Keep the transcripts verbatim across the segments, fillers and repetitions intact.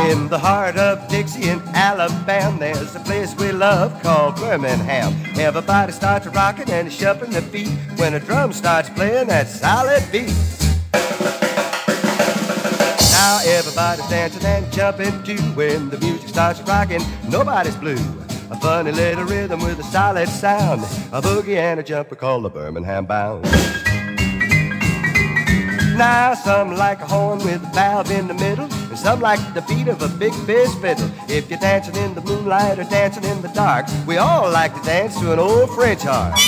In the heart of Dixie in Alabama, there's a place we love called Birmingham. Everybody starts rocking and shuffling their feet when a drum starts playing that solid beat. Now everybody's dancing and jumping too when the music starts rocking. Nobody's blue. A funny little rhythm with a solid sound, a boogie and a jumper called the Birmingham Bound. Now some like a horn with a valve in the middle, and some like the beat of a big bass fiddle. If you're dancing in the moonlight or dancing in the dark, we all like to dance to an old French harp.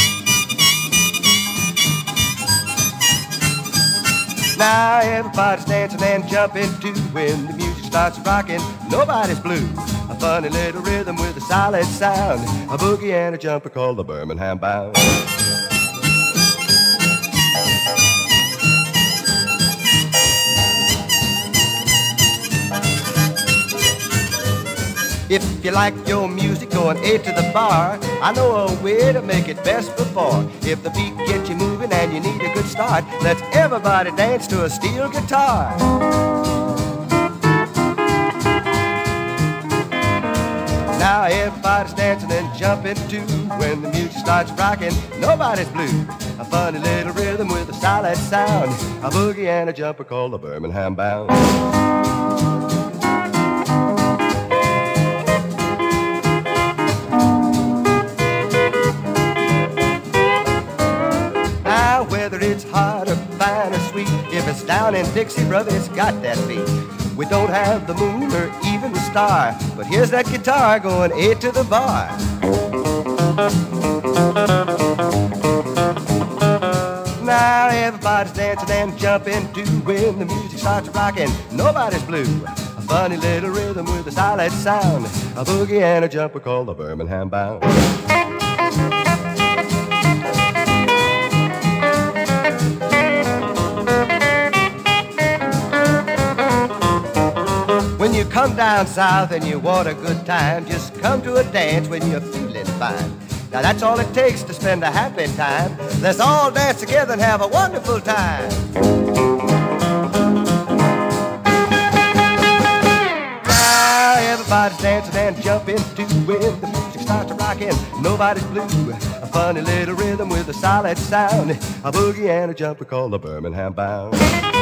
Now everybody's dancing and jumping too when the music starts rocking. Nobody's blue. A funny little rhythm with a solid sound, a boogie and a jumper called the Birmingham Bound. If you like your music going eight to the bar, I know a way to make it best before. If the beat gets you moving and you need a good start, let's everybody dance to a steel guitar. Now everybody's dancing and jumping too when the music starts rocking. Nobody's blue. A funny little rhythm with a solid sound, a boogie and a jumper called the Birmingham Bound. Whether it's hot or fine or sweet, if it's down in Dixie, brother, it's got that beat. We don't have the moon or even the star, but here's that guitar going eight to the bar. Now everybody's dancing and jumping too when the music starts rocking. Nobody's blue. A funny little rhythm with a solid sound, a boogie and a jumper called the Birmingham Bound. When you come down south and you want a good time, just come to a dance when you're feeling fine. Now that's all it takes to spend a happy time. Let's all dance together and have a wonderful time. Now everybody's dancing and jumping too when the music starts rocking. Nobody's blue. A funny little rhythm with a solid sound, a boogie and a jumper called the Birmingham Bound.